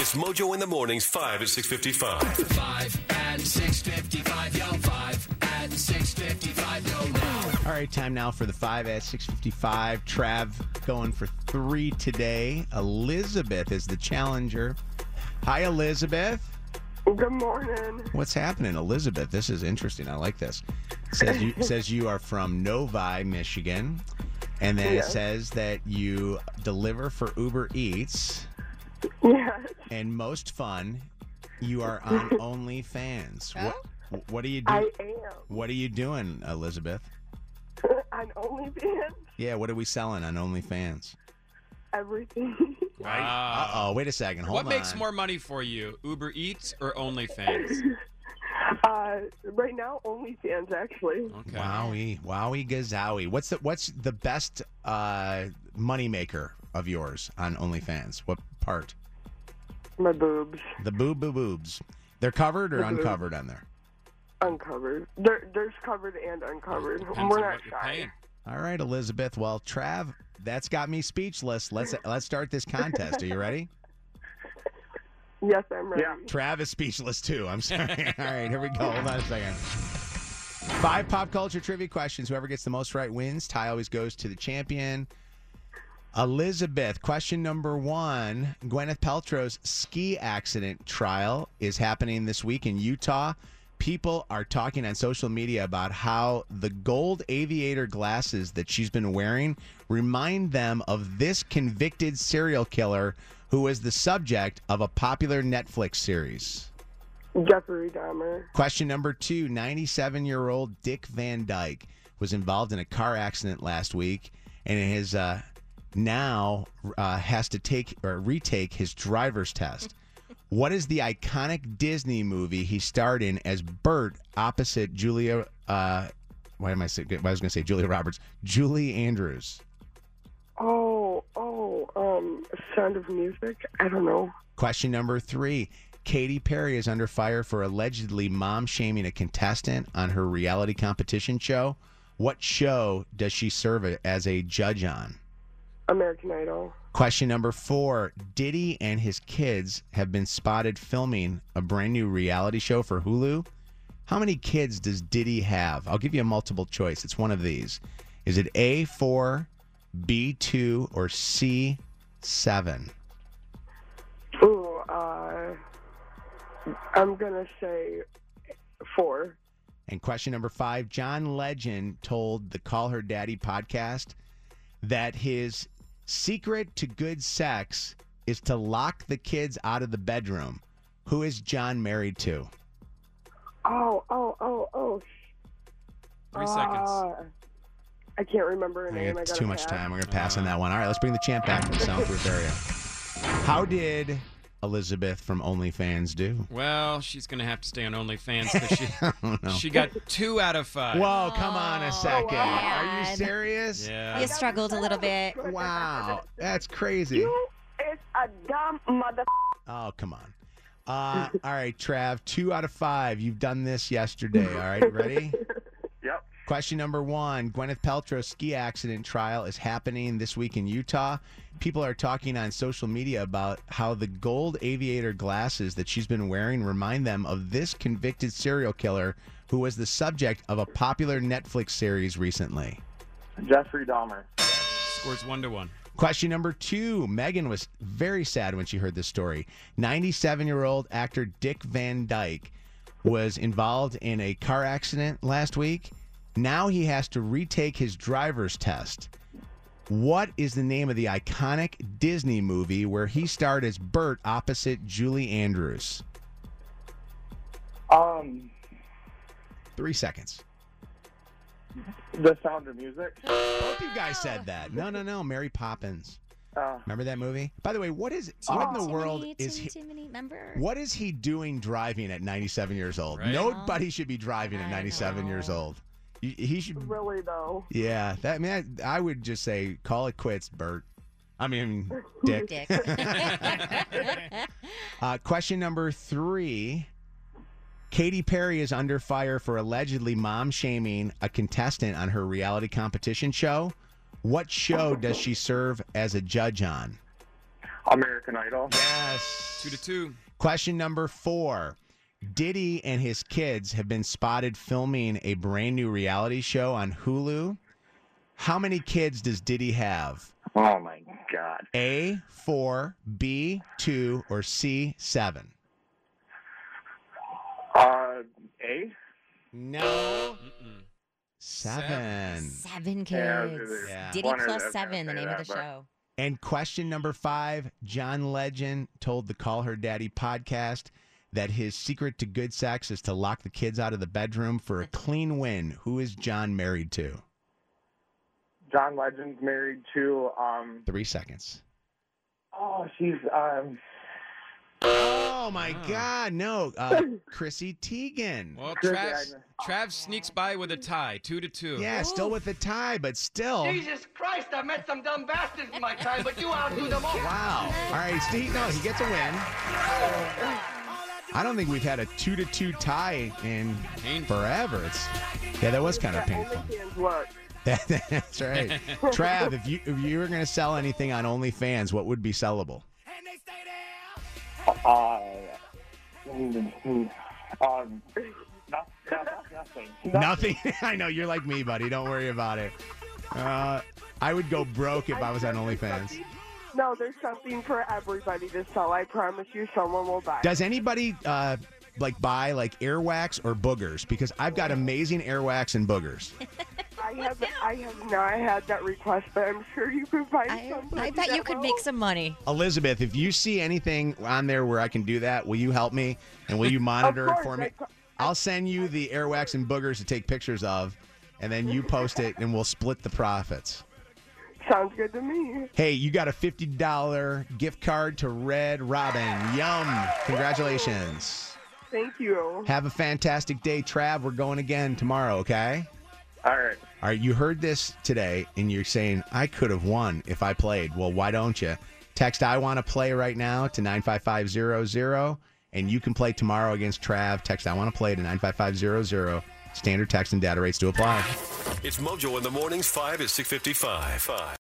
It's Mojo in the Mornings, 5 at 6:55. 5 at 6:55, yo. 5 at 6:55, yo. Now. All right, time now for the 5 at 6:55. Trav going for 3 today. Elizabeth is the challenger. Hi, Elizabeth. Good morning. What's happening, Elizabeth? This is interesting. I like this. It says you are from Novi, Michigan. And then Yes. it says that you deliver for Uber Eats. Yes. And most fun, you are on OnlyFans. What are you I doing? am. What are you doing, Elizabeth? On OnlyFans. Yeah, what are we selling on OnlyFans? Everything. Wow. Uh-oh, wait a second. Hold What on. makes more money for you, Uber Eats or OnlyFans? Right now, OnlyFans, actually. Okay. Wowie gazowie. What's the best money maker of yours on OnlyFans? What part? My boobs. The boobs. They're covered or The boobs. uncovered on there? Uncovered. There's covered and uncovered. Depends We're on not what you're shy. paying. All right, Elizabeth. Well, Trav, that's got me speechless. Let's start this contest. Are you ready? Yes, I'm ready. Yeah. Trav is speechless too. I'm sorry. All right, here we go. Hold on a second. 5 pop culture trivia questions. Whoever gets the most right wins. Tie always goes to the champion. Elizabeth, question number 1. Gwyneth Paltrow's ski accident trial is happening this week in Utah. People are talking on social media about how the gold aviator glasses that she's been wearing remind them of this convicted serial killer who was the subject of a popular Netflix series. Jeffrey Dahmer. Question number 2. 97-year-old Dick Van Dyke was involved in a car accident last week and has now has to retake his driver's test. What is the iconic Disney movie he starred in as Bert opposite Julia? I was going to say Julia Roberts. Julie Andrews. Sound of Music? I don't know. Question number 3. Katy Perry is under fire for allegedly mom-shaming a contestant on her reality competition show. What show does she serve as a judge on? American Idol. Question number 4. Diddy and his kids have been spotted filming a brand new reality show for Hulu. How many kids does Diddy have? I'll give you a multiple choice. It's one of these. Is it A4, B2, or C7? Ooh, I'm going to say 4. And question number 5. John Legend told the Call Her Daddy podcast that his secret to good sex is to lock the kids out of the bedroom. Who is John married to? Oh. 3 seconds. I can't remember her name. It's I too gotta much pass. time. We're going to pass on that one. All right, let's bring the champ back to the soundproof area. How did Elizabeth from OnlyFans do? Well, she's going to have to stay on OnlyFans because Oh, no. she got 2 out of 5. Whoa, come on a second. Are you man. serious? Yeah. You struggled a little bit. Wow, that's crazy. You is a dumb mother. Oh, come on. All right, Trav, 2 out of 5. You've done this yesterday. All right, ready? Yep. Question number 1. Gwyneth Paltrow's ski accident trial is happening this week in Utah. People are talking on social media about how the gold aviator glasses that she's been wearing remind them of this convicted serial killer who was the subject of a popular Netflix series recently. Jeffrey Dahmer. Scores 1-1. Question number 2. Megan was very sad when she heard this story. 97-year-old actor Dick Van Dyke was involved in a car accident last week. Now he has to retake his driver's test. What is the name of the iconic Disney movie where he starred as Bert opposite Julie Andrews? 3 seconds. The Sound of Music. Both you guys said that. No. Mary Poppins. Remember that movie? By the way, what in the world is he? Remember? What is he doing driving at 97 years old? Right. Nobody should be driving at I 97 years know. old. He should. Really, though. Yeah, I would just say call it quits, Bert. I mean, Dick. Dick. Question number 3. Katy Perry is under fire for allegedly mom-shaming a contestant on her reality competition show. What show does she serve as a judge on? American Idol. Yes. 2-2. Question number 4. Diddy and his kids have been spotted filming a brand new reality show on Hulu. How many kids does Diddy have? Oh, my God. A, 4, B, 2, or C, 7? A? No. 7. 7 kids. Yeah. Diddy One plus is- 7, the okay, name of that, the but- show. And question number 5, John Legend told the Call Her Daddy podcast that his secret to good sex is to lock the kids out of the bedroom for a clean win. Who is John married to? John Legend's married to, 3 seconds. oh, she's, Oh, my God. No. Chrissy Teigen. Well, Chris, Trav sneaks by with a tie. 2-2. Yeah, still with the tie, but still. Jesus Christ, I met some dumb bastards in my time, but you outdo them all. Wow. All right, Steve. No, he gets a win. I don't think we've had a 2-2 tie in Painful. forever. Yeah, that was kind of painful. OnlyFans work. That's right. Trav, if you were going to sell anything on OnlyFans, what would be sellable? nothing. Nothing. I know you're like me, buddy. Don't worry about it. I would go broke if I was on OnlyFans. No, there's something for everybody to sell. I promise you, someone will buy. Does anybody buy earwax or boogers? Because I've got amazing earwax and boogers. I have not had that request, but I'm sure you can find somebody. I bet you that could will. make some money. Elizabeth, if you see anything on there where I can do that, will you help me? And will you monitor Of it for me? course, I'll send you the airwax and boogers to take pictures of, and then you post it, and we'll split the profits. Sounds good to me. Hey, you got a $50 gift card to Red Robin. Yum. Congratulations. Thank you. Have a fantastic day, Trav. We're going again tomorrow, okay? All right. All right, you heard this today, and you're saying, I could have won if I played. Well, why don't you? Text I want to play right now to 95500, and you can play tomorrow against Trav. Text I want to play to 95500. Standard text and data rates to apply. It's Mojo in the mornings, 5 at 6:55.